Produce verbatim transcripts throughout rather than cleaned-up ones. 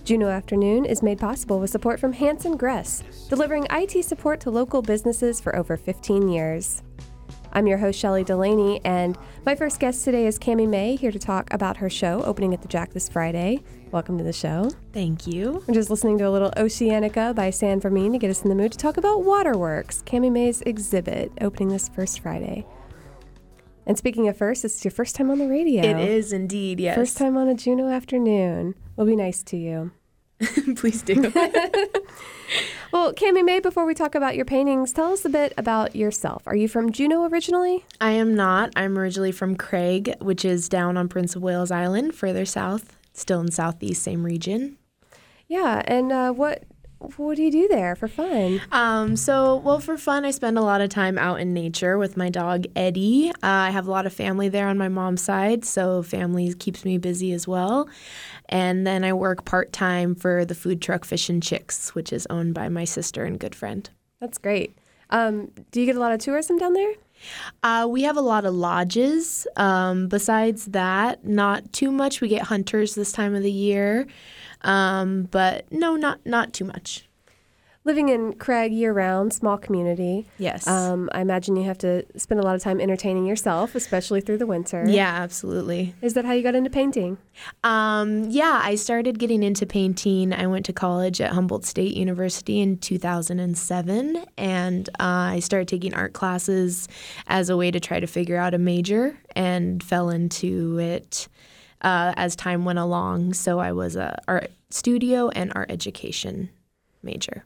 Juneau Afternoon is made possible with support from Hanson Gress, delivering I T support to local businesses for over fifteen years. I'm your host, Shelley Delaney, and my first guest today is Cami May, here to talk about her show opening at the Jack this Friday. Welcome to the show. Thank you. We're just listening to a little Oceanica by San Fermin to get us in the mood to talk about Waterworks, Cami May's exhibit, opening this first Friday. And speaking of first, this is your first time on the radio. It is indeed, yes. First time on a Juneau Afternoon. We'll be nice to you. Please do. Well, Cami May, before we talk about your paintings, tell us a bit about yourself. Are you from Juneau originally? I am not. I'm originally from Craig, which is down on Prince of Wales Island, further south, still in southeast, same region. Yeah, and uh, what what do you do there for fun? Um, so, well, for fun, I spend a lot of time out in nature with my dog, Eddie. Uh, I have a lot of family there on my mom's side, so family keeps me busy as well. And then I work part-time for the food truck Fish and Chicks, which is owned by my sister and good friend. That's great. Um, do you get a lot of tourism down there? Uh, we have a lot of lodges. Um, besides that, not too much. We get hunters this time of the year. Um, but no, not not too much. Living in Craig year-round, small community. Yes. Um, I imagine you have to spend a lot of time entertaining yourself, especially through the winter. Yeah, absolutely. Is that how you got into painting? Um, yeah, I started getting into painting. I went to college at Humboldt State University in two thousand seven, and uh, I started taking art classes as a way to try to figure out a major, and fell into it uh, as time went along. So I was a art studio and art education major.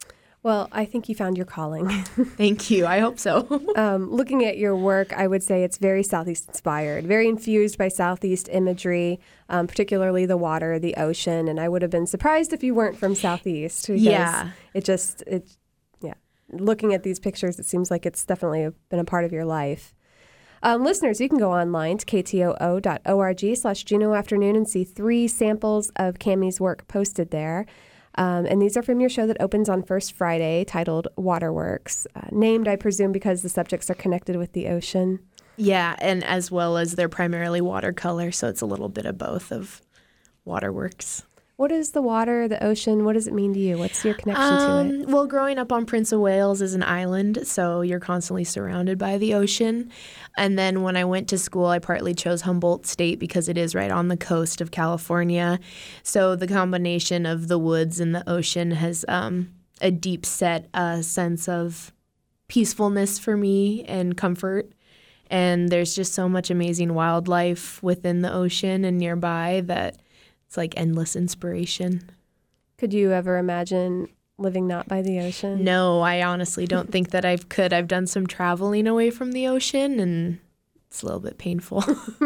Well, I think you found your calling. Thank you. I hope so. um, looking at your work, I would say it's very Southeast inspired, very infused by Southeast imagery, um, particularly the water, the ocean. And I would have been surprised if you weren't from Southeast. Because yeah. It just, it, yeah. Looking at these pictures, it seems like it's definitely been a part of your life. Um, listeners, you can go online to k t o o dot org slash Juneau Afternoon and see three samples of Cami's work posted there. Um, and these are from your show that opens on First Friday, titled Waterworks, uh, named, I presume, because the subjects are connected with the ocean. Yeah, and as well as they're primarily watercolor, so it's a little bit of both of Waterworks. What is the water, the ocean? What does it mean to you? What's your connection um, to it? Well, growing up on Prince of Wales is an island, so you're constantly surrounded by the ocean. And then when I went to school, I partly chose Humboldt State because it is right on the coast of California. So the combination of the woods and the ocean has um, a deep set uh, sense of peacefulness for me and comfort. And there's just so much amazing wildlife within the ocean and nearby that it's like endless inspiration. Could you ever imagine living not by the ocean? No, I honestly don't think that I could. I've done some traveling away from the ocean, and it's a little bit painful.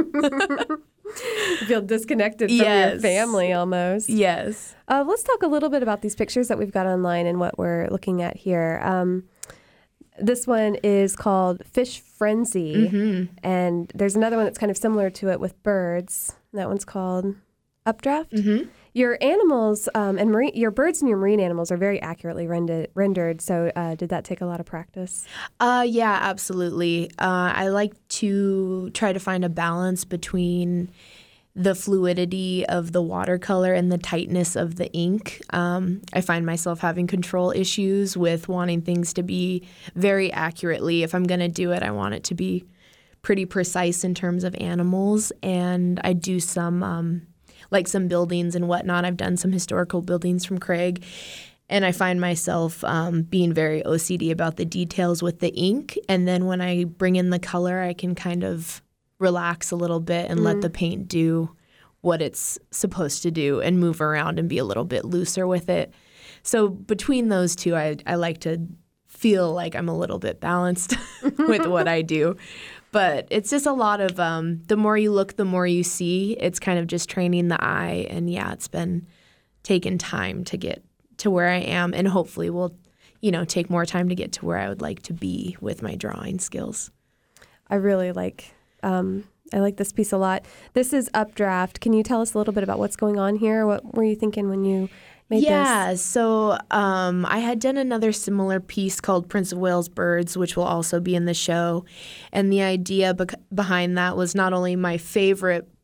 You feel disconnected from yes. your family almost. Yes. Uh, let's talk a little bit about these pictures that we've got online and what we're looking at here. Um, this one is called Fish Frenzy, Mm-hmm. and there's another one that's kind of similar to it with birds. That one's called Updraft. Mm-hmm. Your animals um, and marine, your birds and your marine animals are very accurately rendered. rendered so, uh, did that take a lot of practice? Uh, yeah, absolutely. Uh, I like to try to find a balance between the fluidity of the watercolor and the tightness of the ink. Um, I find myself having control issues with wanting things to be very accurately. If I'm going to do it, I want it to be pretty precise in terms of animals. And I do some um, like some buildings and whatnot. I've done some historical buildings from Craig, and I find myself um, being very O C D about the details with the ink. And then when I bring in the color, I can kind of relax a little bit and mm-hmm. let the paint do what it's supposed to do and move around and be a little bit looser with it. So between those two, I, I like to feel like I'm a little bit balanced with what I do. But it's just a lot of um, the more you look, the more you see. It's kind of just training the eye. And, yeah, it's been taking time to get to where I am, and hopefully will, you know, take more time to get to where I would like to be with my drawing skills. I really like um, I like this piece a lot. This is Updraft. Can you tell us a little bit about what's going on here? What were you thinking when you made yeah, this? so um, I had done another similar piece called Prince of Wales Birds, which will also be in the show. And the idea be- behind that was not only my favorite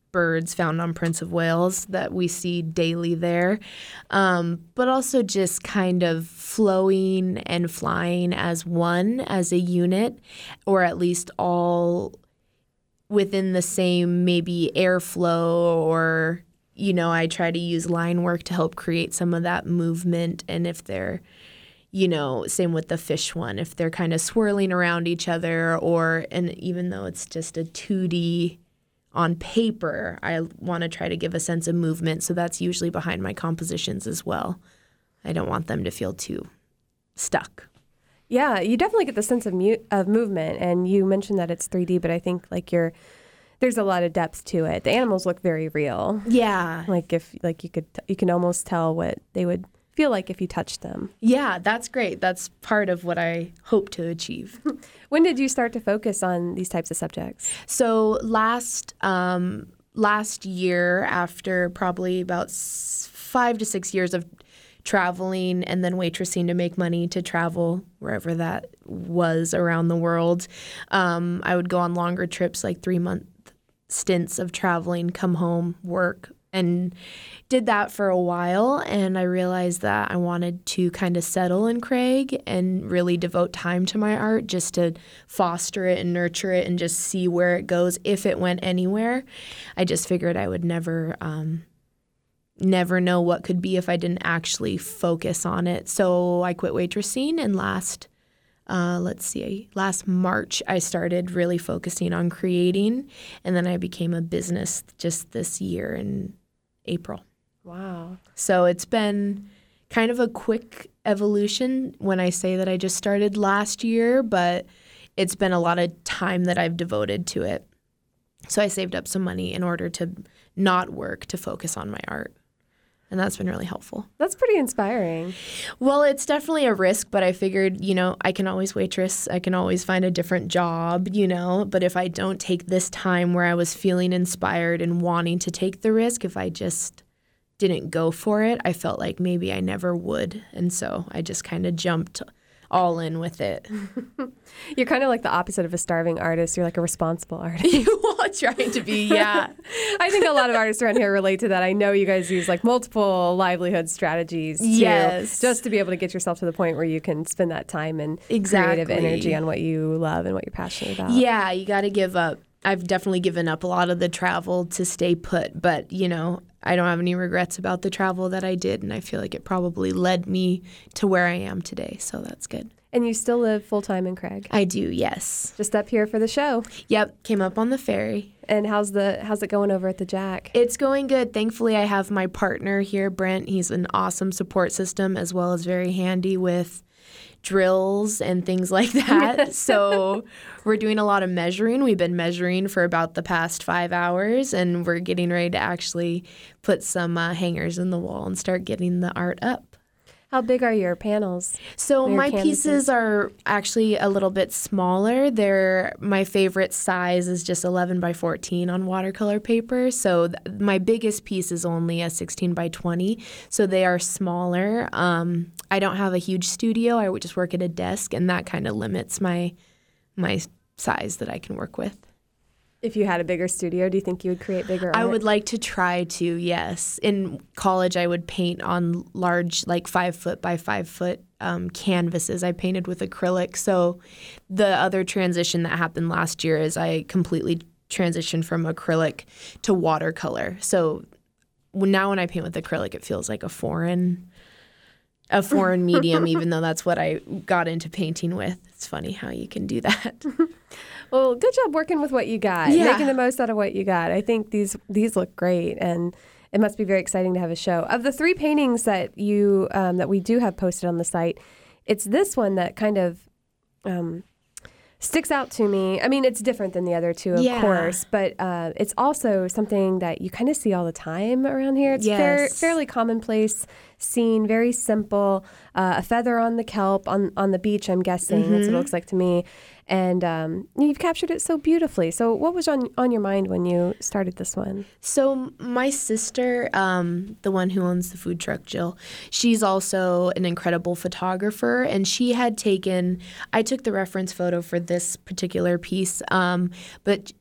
birds found on Prince of Wales that we see daily there, um, but also just kind of flowing and flying as one, as a unit, or at least all within the same maybe airflow, or, you know, I try to use line work to help create some of that movement. And if they're, you know, same with the fish one, if they're kind of swirling around each other, or, and even though it's just a two D on paper, I want to try to give a sense of movement. So that's usually behind my compositions as well. I don't want them to feel too stuck. Yeah, you definitely get the sense of mu- of movement. And you mentioned that it's three D, but I think like you're, there's a lot of depth to it. The animals look very real. Yeah. Like if like you could, you can almost tell what they would feel like if you touched them. Yeah, that's great. That's part of what I hope to achieve. When did you start to focus on these types of subjects? So last um, last year, after probably about s- five to six years of traveling and then waitressing to make money to travel wherever that was around the world, um, I would go on longer trips, like three-month stints of traveling, come home, work, and did that for a while. And I realized that I wanted to kind of settle in Craig and really devote time to my art, just to foster it and nurture it and just see where it goes, if it went anywhere. I just figured I would never um, never know what could be if I didn't actually focus on it. So I quit waitressing, and last Uh, let's see, last March I started really focusing on creating, and then I became a business just this year in April. Wow. So it's been kind of a quick evolution when I say that I just started last year, but it's been a lot of time that I've devoted to it. So I saved up some money in order to not work, to focus on my art. And that's been really helpful. That's pretty inspiring. Well, it's definitely a risk, but I figured, you know, I can always waitress. I can always find a different job, you know. But if I don't take this time where I was feeling inspired and wanting to take the risk, if I just didn't go for it, I felt like maybe I never would. And so I just kind of jumped all in with it. You're kind of like the opposite of a starving artist. You're like a responsible artist. Well, trying to be, yeah. I think a lot of artists around here relate to that. I know you guys use like multiple livelihood strategies too, yes, just to be able to get yourself to the point where you can spend that time and exactly. creative energy on what you love and what you're passionate about. Yeah, you got to give up. I've definitely given up a lot of the travel to stay put, but, you know, I don't have any regrets about the travel that I did, and I feel like it probably led me to where I am today, so that's good. And you still live full-time in Craig? I do, yes. Just up here for the show? Yep, came up on the ferry. And how's the how's it going over at the Jack? It's going good. Thankfully, I have my partner here, Brent. He's an awesome support system, as well as very handy with drills and things like that. So we're doing a lot of measuring. We've been measuring for about the past five hours, and we're getting ready to actually put some uh, hangers in the wall and start getting the art up. How big are your panels? So your my canvases? pieces are actually a little bit smaller. They're my favorite size is just eleven by fourteen on watercolor paper. So th- my biggest piece is only a sixteen by twenty. So they are smaller. Um, I don't have a huge studio. I would just work at a desk, and that kind of limits my my size that I can work with. If you had a bigger studio, do you think you would create bigger art? I would like to try to, yes. In college, I would paint on large, like five foot by five foot um, canvases. I painted with acrylic. So the other transition that happened last year is I completely transitioned from acrylic to watercolor. So now when I paint with acrylic, it feels like a foreign a foreign medium, even though that's what I got into painting with. It's funny how you can do that. Well, good job working with what you got, yeah. making the most out of what you got. I think these these look great, and it must be very exciting to have a show. Of the three paintings that you um, that we do have posted on the site, it's this one that kind of um, sticks out to me. I mean, it's different than the other two, of yeah. course, but uh, it's also something that you kind of see all the time around here. It's yes. fair, fairly commonplace scene, very simple. Uh, a feather on the kelp on, on the beach, I'm guessing. Mm-hmm. That's what it looks like to me. And um, you've captured it so beautifully. So what was on on your mind when you started this one? So my sister, um, the one who owns the food truck, Jill, she's also an incredible photographer. And she had taken, I took the reference photo for this particular piece, um, but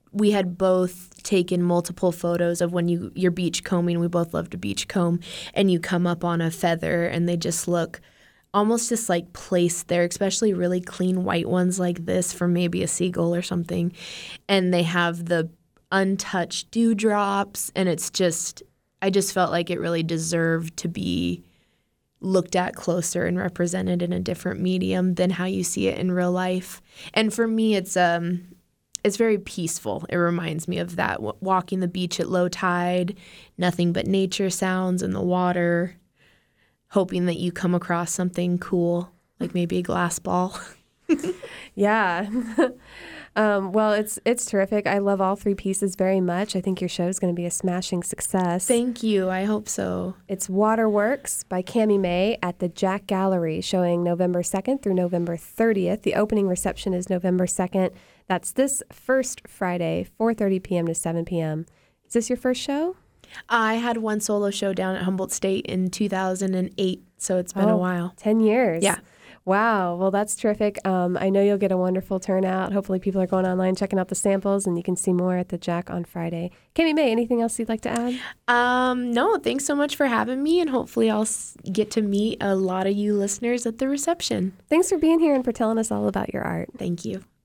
we had both taken multiple photos of when you, you're beach combing. We both love to beach comb, and you come up on a feather and they just look almost just like placed there, especially really clean white ones like this from maybe a seagull or something. And they have the untouched dewdrops, and it's just, I just felt like it really deserved to be looked at closer and represented in a different medium than how you see it in real life. And for me, it's um, it's very peaceful. It reminds me of that, w- walking the beach at low tide, nothing but nature sounds in the water, hoping that you come across something cool, like maybe a glass ball. Yeah. um, well, it's it's terrific. I love all three pieces very much. I think your show is going to be a smashing success. Thank you. I hope so. It's Waterworks by Cami May at the Jack Gallery, showing November second through November thirtieth. The opening reception is November second. That's this first Friday, four thirty p.m. to seven p.m. Is this your first show? I had one solo show down at Humboldt State in two thousand eight, so it's been oh, a while. ten years. Yeah. Wow. Well, that's terrific. Um, I know you'll get a wonderful turnout. Hopefully people are going online, checking out the samples, and you can see more at the Jack on Friday. Cami May, anything else you'd like to add? Um, no, thanks so much for having me, and hopefully I'll s- get to meet a lot of you listeners at the reception. Thanks for being here and for telling us all about your art. Thank you.